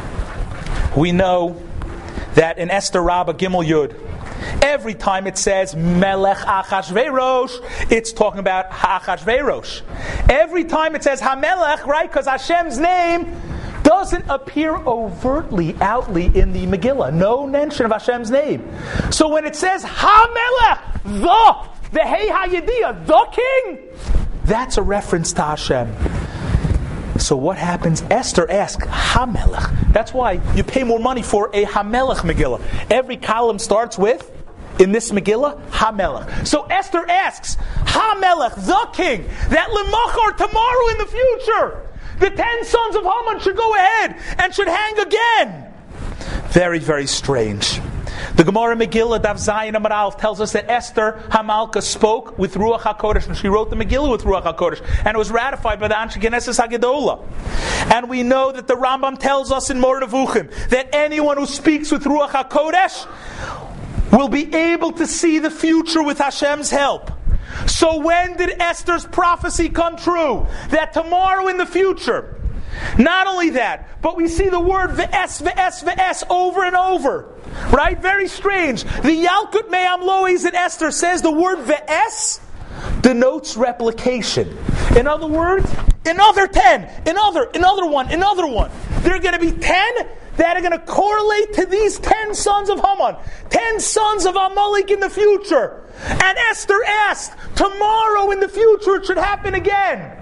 S1: We know that in Esther Rabbah Gimel Yud, every time it says Melech Achashverosh, it's talking about Achashverosh. Every time it says HaMelech, right? Because Hashem's name doesn't appear overtly, outly in the Megillah. No mention of Hashem's name. So when it says HaMelech, the, the Hey HaYediyah, the king, that's a reference to Hashem. So what happens? Esther asks, HaMelech. That's why you pay more money for a HaMelech Megillah. Every column starts with, in this Megillah, HaMelech. So Esther asks, HaMelech, the king, that lemachar, tomorrow in the future, the ten sons of Haman should go ahead and should hang again. Very, very strange. The Gemara Megillah, Daf Zayin Amar Aleph, tells us that Esther Hamalka spoke with Ruach HaKodesh, and she wrote the Megillah with Ruach HaKodesh, and it was ratified by the Anshe Knesset HaGedolah. And we know that the Rambam tells us in Moreh Nevuchim that anyone who speaks with Ruach HaKodesh will be able to see the future with Hashem's help. So when did Esther's prophecy come true? That tomorrow in the future. Not only that, but we see the word ve'es, ve'es, ve'es over and over. Right? Very strange. The Yalkut Me'am Lois in Esther says the word ve'es denotes replication. In other words, another ten, another, another one, another one. There are going to be ten that are going to correlate to these ten sons of Haman. Ten sons of Amalek in the future. And Esther asked, tomorrow in the future it should happen again.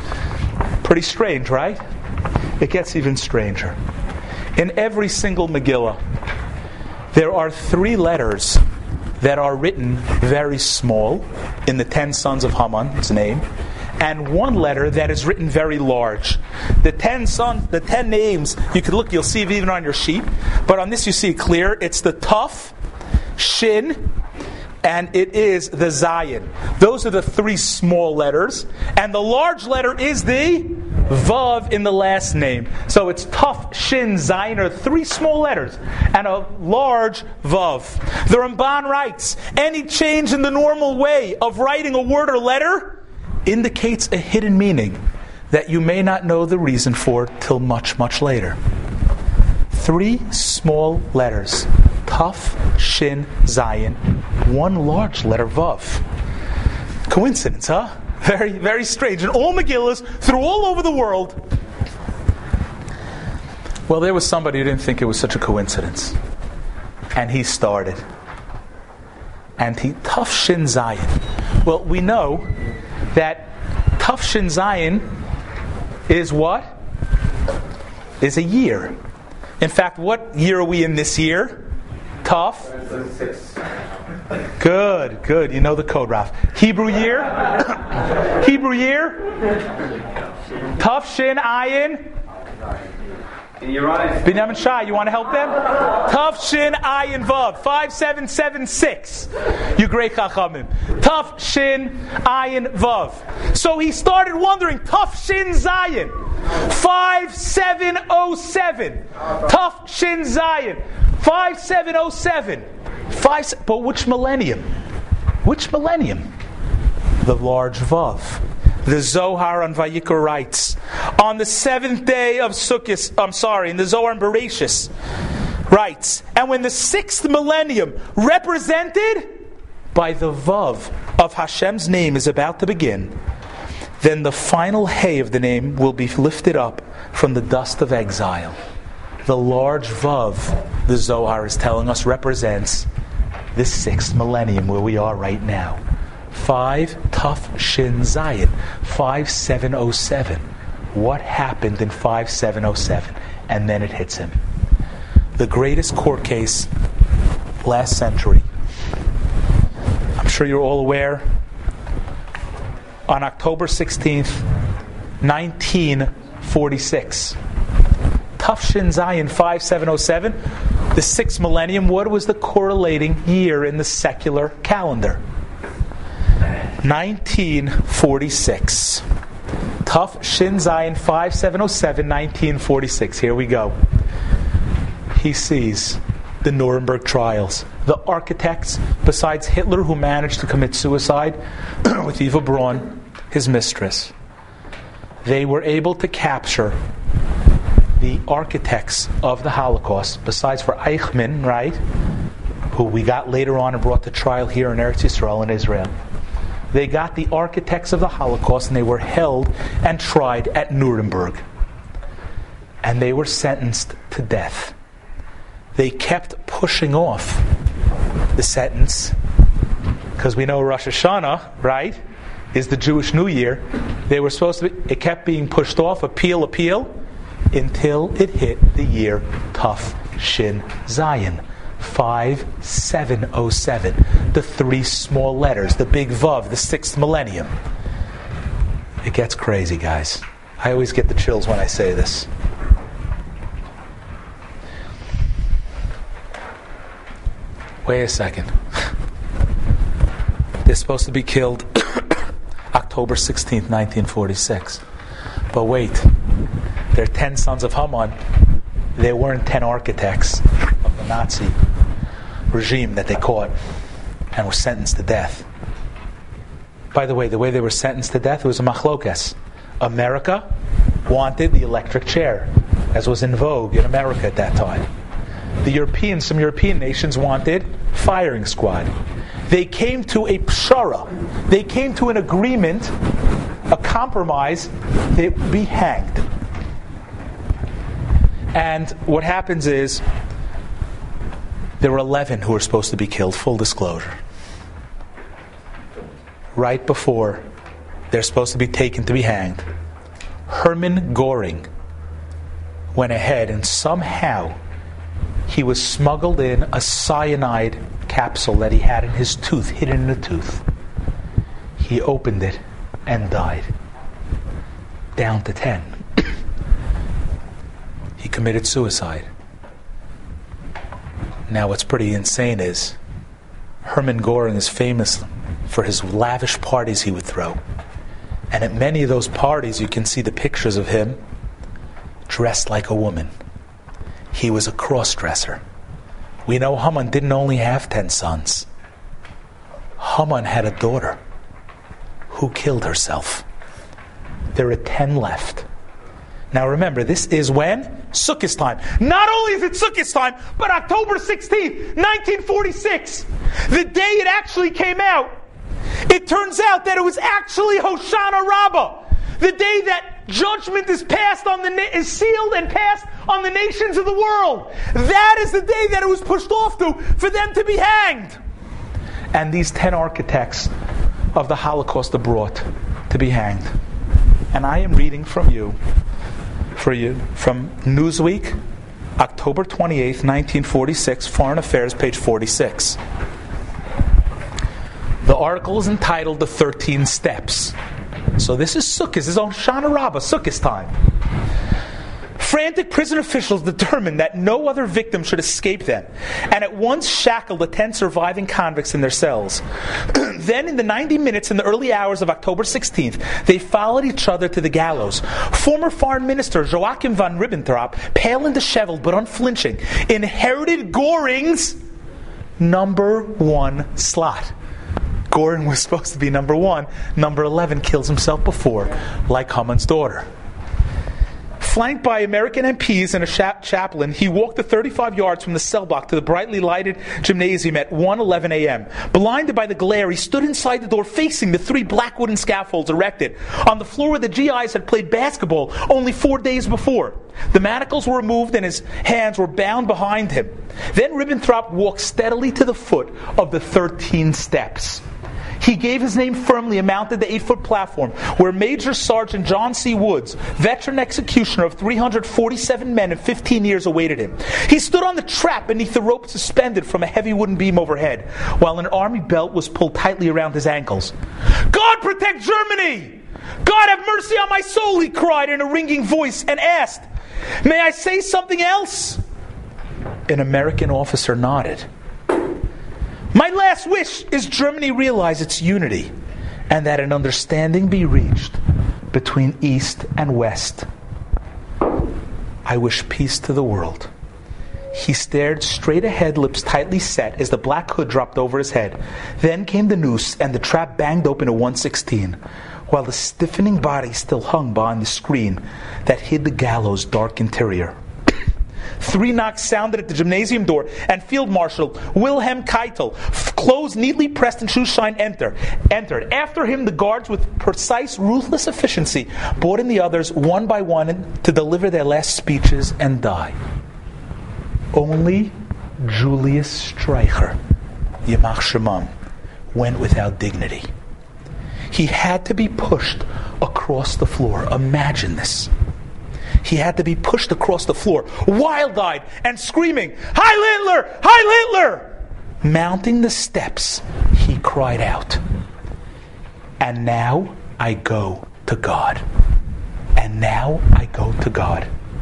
S1: Pretty strange, right? It gets even stranger. In every single Megillah, there are three letters that are written very small in the ten sons of Haman's name, and one letter that is written very large. The ten sons, the ten names, you could look, you'll see it even on your sheet, but on this you see it clear. It's the Tuf, Shin, and it is the Zayin. Those are the three small letters, and the large letter is the Vav in the last name. So it's Tuf, Shin, Zayin are three small letters and a large Vav. The Ramban writes, any change in the normal way of writing a word or letter indicates a hidden meaning that you may not know the reason for till much, much later. Three small letters. Tuf, Shin, Zayin. One large letter Vav. Coincidence, huh? Very, very strange. In all Megillahs, through all over the world. Well, there was somebody who didn't think it was such a coincidence. And he started. And he, Tuf Shin Zayin. Well, we know that Tuf Shin Zayin is what? Is a year. In fact, what year are we in this year? Tuf? Good, good. You know the code, Raf. Hebrew year? Hebrew year? Tuf Shin Ayin? Binyamin Shai, you want to help them? Tuf Shin Ayin Vav. five seven seven six. You great Chachamim. Tuf Shin Ayin Vav. So he started wondering, Tuf Shin Zayin. five seven oh seven. Tuf Shin Zayin. five seven oh seven. Five, but which millennium? Which millennium? The large Vav. The Zohar on Vayikra writes, on the seventh day of Sukkot, I'm sorry, in the Zohar on Bereshis, writes, and when the sixth millennium, represented by the Vav of Hashem's name, is about to begin, then the final Hey of the name will be lifted up from the dust of exile. The large Vav, the Zohar is telling us, represents the sixth millennium where we are right now. Five Tuf Shin Zayin, five seven oh seven. What happened in five seven oh seven? And then it hits him. The greatest court case last century. I'm sure you're all aware. On October sixteenth, nineteen forty-six. Tufshin Zayin five seven oh seven, the sixth millennium. What was the correlating year in the secular calendar? nineteen forty-six. Tufshin Zayin five seven oh seven, nineteen forty-six. Here we go. He sees the Nuremberg trials. The architects, besides Hitler, who managed to commit suicide with Eva Braun, his mistress, they were able to capture the architects of the Holocaust, besides for Eichmann, right, who we got later on and brought to trial here in Eretz Yisrael in Israel. They got the architects of the Holocaust and they were held and tried at Nuremberg. And they were sentenced to death. They kept pushing off the sentence because we know Rosh Hashanah, right, is the Jewish New Year. They were supposed to be, it kept being pushed off, appeal, appeal, until it hit the year Tuf Shin Zayin, five seven oh seven. The three small letters, the big Vav, the sixth millennium. It gets crazy, guys. I always get the chills when I say this. Wait a second. They're supposed to be killed October sixteenth, nineteen forty-six. But wait, there are ten sons of Haman. There weren't ten architects of the Nazi regime that they caught and were sentenced to death. By the way, the way they were sentenced to death, it was a machlokes. America wanted the electric chair, as was in vogue in America at that time. The Europeans, some European nations wanted firing squad. They came to a pshara. They came to an agreement, a compromise. They would be hanged. And what happens is, there were eleven who were supposed to be killed, full disclosure. Right before they're supposed to be taken to be hanged, Hermann Göring went ahead and somehow he was smuggled in a cyanide capsule that he had in his tooth, hidden in the tooth. He opened it and died. Down to ten. He committed suicide. Now what's pretty insane is Hermann Göring is famous for his lavish parties he would throw. And at many of those parties you can see the pictures of him dressed like a woman. He was a cross-dresser. We know Haman didn't only have ten sons. Haman had a daughter who killed herself. There are ten left. Now remember, this is when? Sukkot time. Not only is it Sukkot time, but October sixteenth, nineteen forty-six, the day it actually came out, it turns out that it was actually Hoshana Rabbah, the day that judgment is passed on the na- is sealed and passed on the nations of the world. That is the day that it was pushed off to for them to be hanged. And these ten architects of the Holocaust are brought to be hanged. And I am reading from you, for you, from Newsweek, October twenty-eighth, nineteen forty-six, Foreign Affairs, page forty-six. The article is entitled The thirteen Steps. So this is Sukkot. This is on Hoshana Rabbah, Sukkot time. Frantic prison officials determined that no other victim should escape them, and at once shackled the ten surviving convicts in their cells. Then, in the ninety minutes in the early hours of October sixteenth, they followed each other to the gallows. Former Foreign Minister Joachim von Ribbentrop, pale and disheveled but unflinching, inherited Göring's number one slot. Göring was supposed to be number one. Number eleven kills himself before, like Haman's daughter. Flanked by American M Ps and a cha- chaplain, he walked the thirty-five yards from the cell block to the brightly lighted gymnasium at one eleven a.m. Blinded by the glare, he stood inside the door facing the three black wooden scaffolds erected on the floor where the G Is had played basketball only four days before. The manacles were removed and his hands were bound behind him. Then Ribbentrop walked steadily to the foot of the thirteen steps. He gave his name firmly and mounted the eight-foot platform where Major Sergeant John C. Woods, veteran executioner of three hundred forty-seven men in fifteen years, awaited him. He stood on the trap beneath the rope suspended from a heavy wooden beam overhead, while an army belt was pulled tightly around his ankles. "God protect Germany! God have mercy on my soul!" he cried in a ringing voice and asked, "May I say something else?" An American officer nodded. "My last wish is Germany realize its unity and that an understanding be reached between East and West. I wish peace to the world." He stared straight ahead, lips tightly set, as the black hood dropped over his head. Then came the noose and the trap banged open at one sixteen, while the stiffening body still hung behind the screen that hid the gallows' dark interior. Three knocks sounded at the gymnasium door, and Field Marshal Wilhelm Keitel, clothes neatly pressed and shoes shined, enter, entered. After him, the guards, with precise, ruthless efficiency, brought in the others one by one to deliver their last speeches and die. Only Julius Streicher, Yamach Shemam, went without dignity. He had to be pushed across the floor. Imagine this. He had to be pushed across the floor, wild-eyed and screaming, "Heil Hitler! Heil Hitler!" Mounting the steps, he cried out, "And now I go to God. And now I go to God."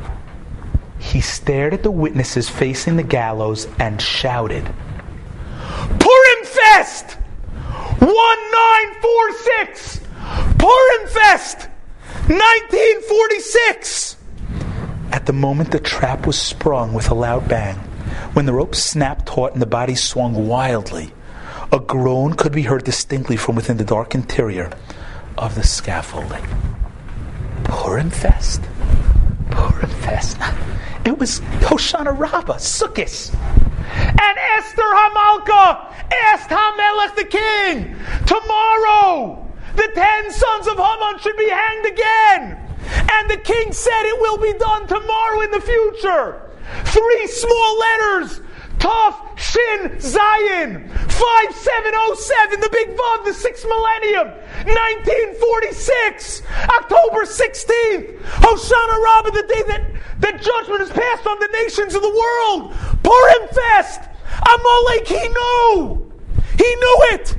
S1: He stared at the witnesses facing the gallows and shouted, "Purim Fest! one nine four six! Purim Fest! nineteen forty-six!" At the moment the trap was sprung with a loud bang, when the rope snapped taut and the body swung wildly, a groan could be heard distinctly from within the dark interior of the scaffolding. Purim Fest? Purim Fest. It was Hoshana Rabbah, Sukkot. And Esther Hamalka asked Hamelech the king, "Tomorrow the ten sons of Haman should be hanged again." And the king said, "It will be done tomorrow in the future." Three small letters, Tov Shin Zion, five seven oh seven, the big Vav, the sixth millennium, nineteen forty-six, October sixteenth, Hoshana Rabbah, the day that, that judgment is passed on the nations of the world. Purim Fest. Amalek, he knew. He knew it.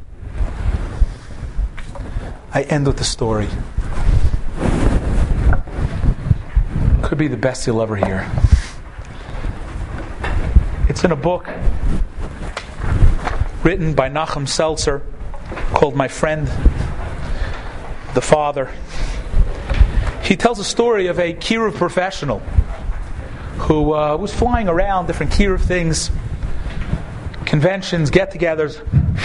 S1: I end with the story. Could be the best you'll ever hear. It's in a book written by Nachum Seltzer called My Friend, the Father. He tells a story of a kiruv professional who uh, was flying around different kiruv things, conventions, get-togethers.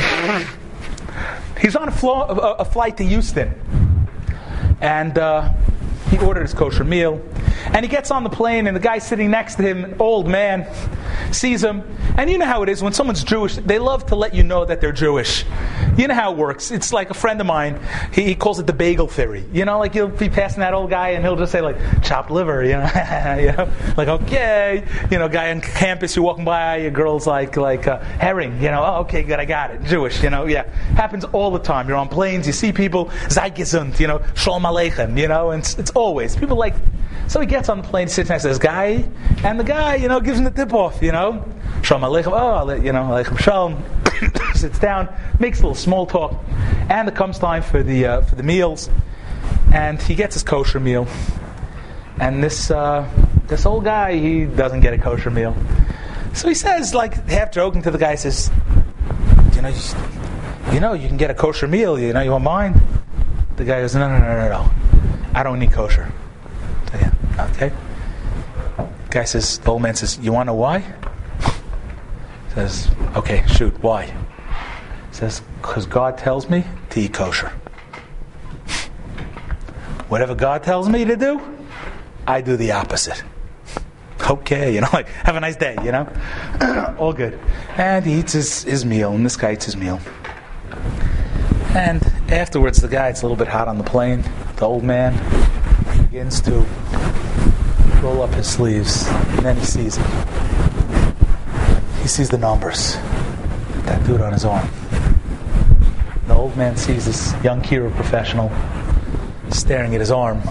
S1: He's on a, flo- a, a flight to Houston, and uh, he ordered his kosher meal. And he gets on the plane, and the guy sitting next to him, an old man, sees him. And you know how it is when someone's Jewish, they love to let you know that they're Jewish. You know how it works. It's like a friend of mine, he, he calls it the bagel theory. You know, like you'll be passing that old guy, and he'll just say, like, chopped liver, you know, you know, like, okay. You know, guy on campus, you're walking by, your girl's like, like uh, herring, you know, oh, okay, good, I got it. Jewish, you know, yeah. Happens all the time. You're on planes, you see people, sei gesund, you know, shalom aleichem, you know, and it's, it's always, people like, so he gets on the plane, sits next to this guy, and the guy, you know, gives him the tip-off, you know. Shalom aleichem, oh, you know, aleichem shalom. Sits down, makes a little small talk, and it comes time for the uh, for the meals, and he gets his kosher meal. And this uh, this old guy, he doesn't get a kosher meal. So he says, like, half joking to the guy, says, you know, you, you know, you can get a kosher meal, you know, you want mine? The guy goes, no, no, no, no, no. I don't need kosher. So, yeah, okay. The guy says, the old man says, you want to know why? Says, okay, shoot, why? Says, because God tells me to eat kosher. Whatever God tells me to do, I do the opposite. Okay, you know, like, have a nice day, you know? All good. And he eats his, his meal, and this guy eats his meal. And afterwards, the guy, it's a little bit hot on the plane. The old man begins to roll up his sleeves, and then he sees it. He sees the numbers tattooed on his arm. The old man sees this young Kira professional staring at his arm.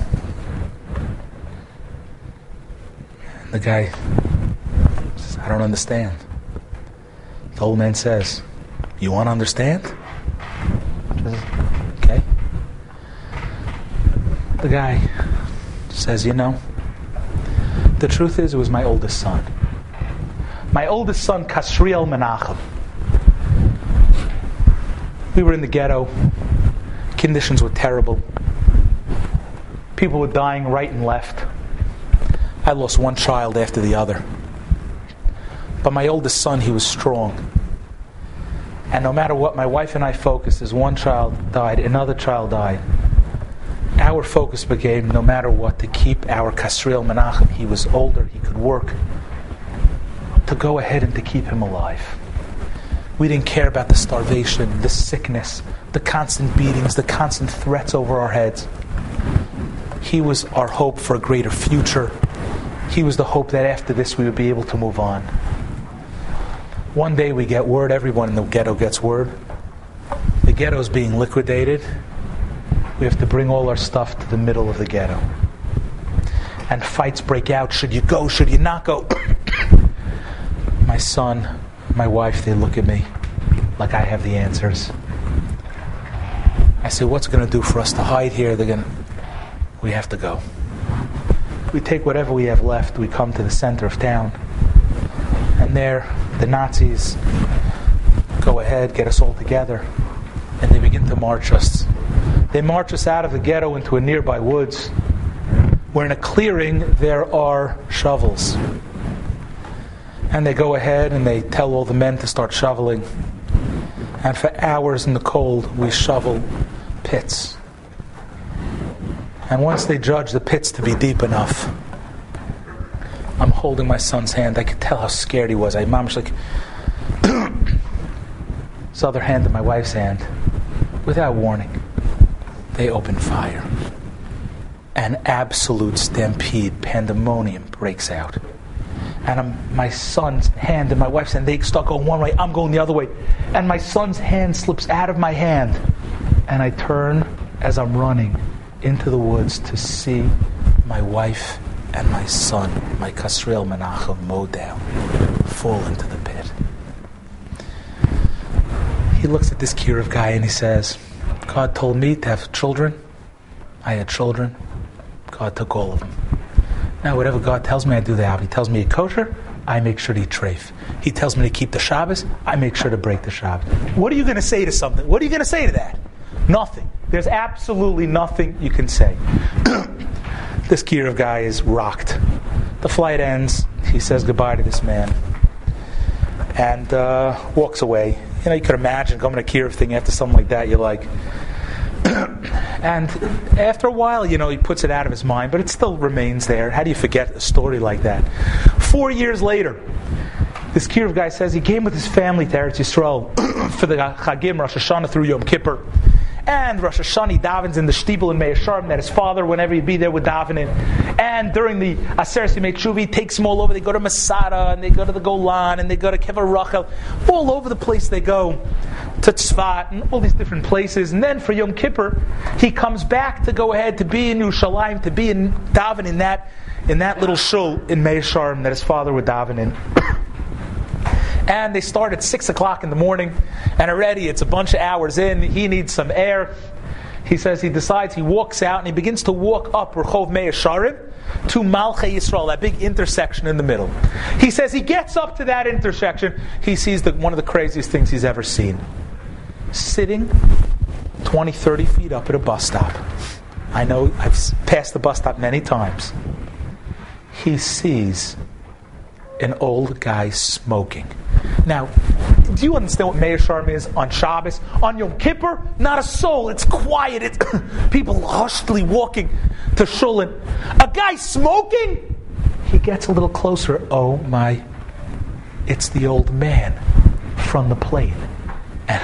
S1: The guy says, I don't understand. The old man says, you want to understand? Says, okay. The guy says, you know, the truth is it was my oldest son. My oldest son, Kasriel Menachem. We were in the ghetto. Conditions were terrible. People were dying right and left. I lost one child after the other. But my oldest son, he was strong. And no matter what my wife and I focused, as one child died, another child died. Our focus became, no matter what, to keep our Kasriel Menachem. He was older, he could work. To go ahead and to keep him alive. We didn't care about the starvation, the sickness, the constant beatings, the constant threats over our heads. He was our hope for a greater future. He was the hope that after this we would be able to move on. One day we get word, everyone in the ghetto gets word. The ghetto is being liquidated. We have to bring all our stuff to the middle of the ghetto. And fights break out. Should you go? Should you not go? My son, my wife, they look at me like I have the answers. I say, what's it going to do for us to hide here? They're going to, we have to go. We take whatever we have left, we come to the center of town. And there, the Nazis go ahead, get us all together, and they begin to march us. They march us out of the ghetto into a nearby woods, where in a clearing there are shovels. And they go ahead and they tell all the men to start shoveling. And for hours in the cold, we shovel pits. And once they judge the pits to be deep enough, I'm holding my son's hand. I could tell how scared he was. I mom's like, his other hand in my wife's hand. Without warning, they open fire. An absolute stampede, pandemonium breaks out. And I'm, my son's hand and my wife's hand, they start going one way, I'm going the other way. And my son's hand slips out of my hand. And I turn as I'm running into the woods to see my wife and my son, my Kasriel Menachem, mowed down, fall into the pit. He looks at this Kirov guy and he says, God told me to have children. I had children. God took all of them. Now, whatever God tells me, I do that. He tells me to eat kosher, I make sure to eat treif. He tells me to keep the Shabbos, I make sure to break the Shabbos. What are you going to say to something? What are you going to say to that? Nothing. There's absolutely nothing you can say. This Kirov guy is rocked. The flight ends. He says goodbye to this man. And uh, walks away. You know, you could imagine coming to a Kirov thing after something like that, you're like... And after a while, you know, he puts it out of his mind, but it still remains there. How do you forget a story like that? Four years later, this Kirov guy says he came with his family to Eretz Yisrael for the Chagim, Rosh Hashanah through Yom Kippur. And Rosh Hashanah, he davens in the shtibel in Mei Sharm that his father, whenever he'd be there, would daven in. And during the Aseret Yemei Tshuva, he takes them all over. They go to Masada, and they go to the Golan, and they go to Kever Rachel. All over the place they go. To Tzfat, and all these different places. And then for Yom Kippur, he comes back to go ahead to be in Yerushalayim, to be in daven in that, in that little shul in Mei Sharm that his father would daven in. And they start at six o'clock in the morning, and already it's a bunch of hours in. He needs some air. He says he decides, he walks out, and he begins to walk up Rehov Mei Sharim to Malchei Yisrael, that big intersection in the middle. He says he gets up to that intersection, he sees the, one of the craziest things he's ever seen. Sitting twenty, thirty feet up at a bus stop. I know, I've passed the bus stop many times. He sees an old guy smoking. Now, do you understand what Meir Sharm is on Shabbos? On Yom Kippur, not a soul. It's quiet. It's people hushedly walking to Shulin. A guy smoking, he gets a little closer. Oh my, it's the old man from the plane. And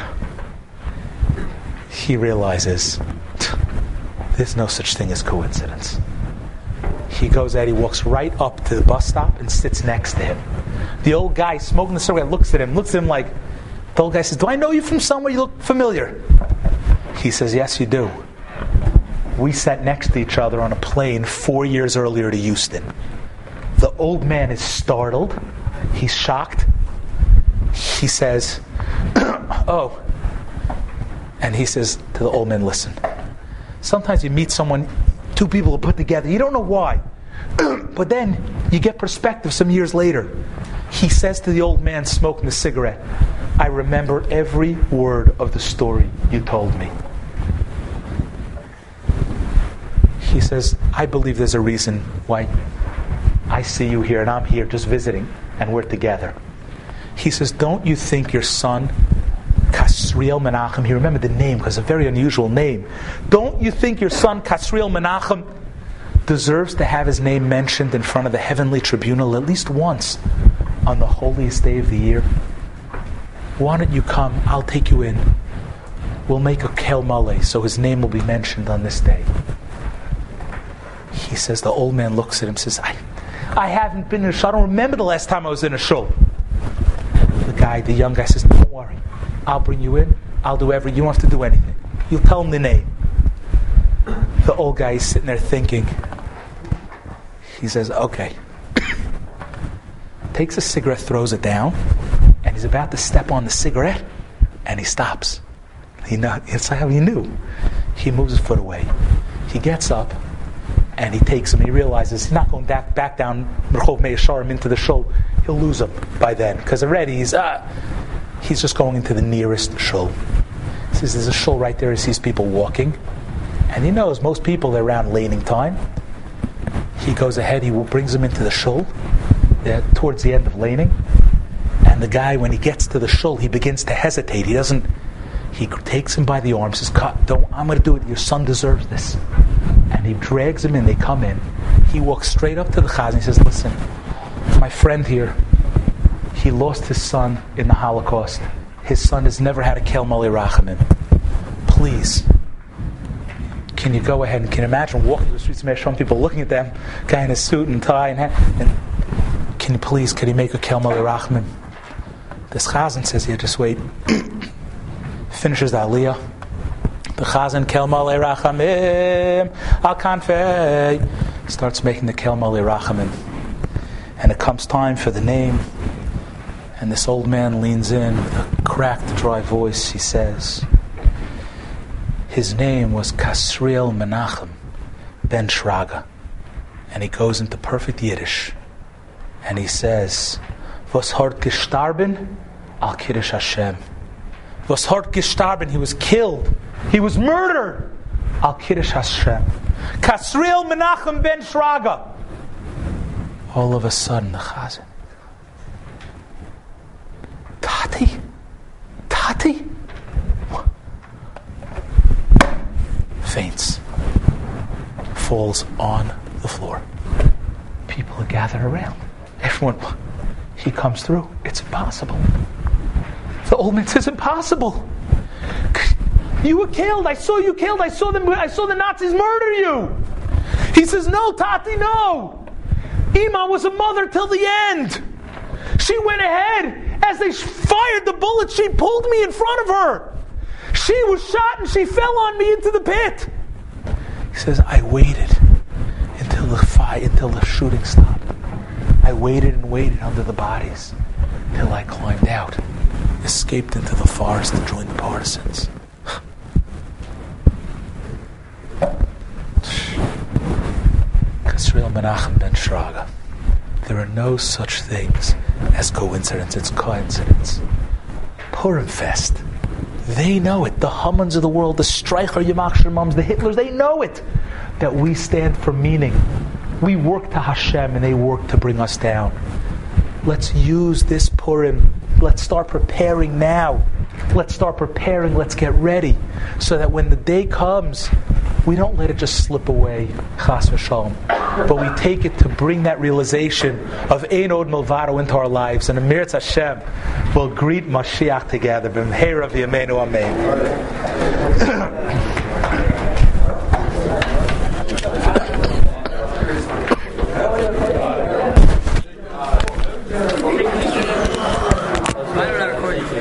S1: he realizes there's no such thing as coincidence. He goes out, he walks right up to the bus stop and sits next to him. The old guy smoking the cigarette looks at him, looks at him like, the old guy says, do I know you from somewhere? You look familiar. He says, yes, you do. We sat next to each other on a plane four years earlier to Houston. The old man is startled. He's shocked. He says, oh. And he says to the old man, listen, sometimes you meet someone, two people are put together, you don't know why. But then you get perspective some years later. He says to the old man smoking the cigarette, I remember every word of the story you told me. He says, I believe there's a reason why I see you here and I'm here just visiting and we're together. He says, don't you think your son, Kasriel Menachem, he remembered the name because it's a very unusual name. Don't you think your son, Kasriel Menachem, deserves to have his name mentioned in front of the heavenly tribunal at least once on the holiest day of the year? Why don't you come? I'll take you in. We'll make a Kel Maleh so his name will be mentioned on this day. He says, the old man looks at him and says, I, I haven't been in a shul. I don't remember the last time I was in a shul. The guy, the young guy says, don't worry. I'll bring you in. I'll do everything. You don't have to do anything. You'll tell him the name. The old guy is sitting there thinking. He says, okay. Takes a cigarette, throws it down, and he's about to step on the cigarette, and he stops. He not, it's like how he knew. He moves his foot away. He gets up, and he takes him. He realizes he's not going back, back down Rehov Meir Sharm into the shul. He'll lose him by then, because already he's uh, he's just going into the nearest shul. He says there's a shul right there. He sees people walking, and he knows most people are around laning time. He goes ahead. He brings them into the shul. Uh, towards the end of laning, and the guy, when he gets to the shul, he begins to hesitate. He doesn't. He takes him by the arm, says, "Don't. I'm going to do it. Your son deserves this." And he drags him in. They come in. He walks straight up to the chazan. He says, "Listen, my friend here, he lost his son in the Holocaust. His son has never had a Kel Maleh Rachamim. Please, can you go ahead and can you imagine walking through the streets of Meir Sharm, people looking at them, guy in a suit and tie and hat, and can you please, can you make a Kel Maleh Rachamim?" This chazan says, "Yeah, just wait." Finishes the aliyah. The chazan, Kel Maleh Rachamim al kanfei, starts making the Kel Maleh Rachamim, and it comes time for the name. And this old man leans in with a cracked, dry voice. He says, his name was Kasriel Menachem ben Shraga, and he goes into perfect Yiddish. And he says, "Was hart gestarben al kiddush Hashem." Was hart gestarben, he was killed, he was murdered al kiddush Hashem. Kasriel Menachem ben Shraga. All of a sudden, the chazan, Tati, Tati, faints, falls on the floor. People are gathered around. Everyone, he comes through. It's impossible. The old man says, impossible. You were killed. I saw you killed. I saw them. I saw the Nazis murder you. He says, no, Tati, no. Ima was a mother till the end. She went ahead. As they fired the bullet, she pulled me in front of her. She was shot and she fell on me into the pit. He says, I waited until the fire, until the shooting stopped. I waited and waited under the bodies till I climbed out, escaped into the forest to join the partisans. Kasriel Menachem ben Shraga. There are no such things as coincidence. It's coincidence. Purim Fest. They know it. The Hammans of the world, the Streicher Yamach Shemams, the Hitlers, they know it. That we stand for meaning. We work to Hashem and they work to bring us down. let's use this Purim. Let's start preparing now. Let's start preparing. Let's get ready, so that when the day comes, we don't let it just slip away, chas v'shalom, but we take it to bring that realization of Ein Od Milvado into our lives, and Amirat Hashem will greet Mashiach together. B'mheira v'yameinu amen.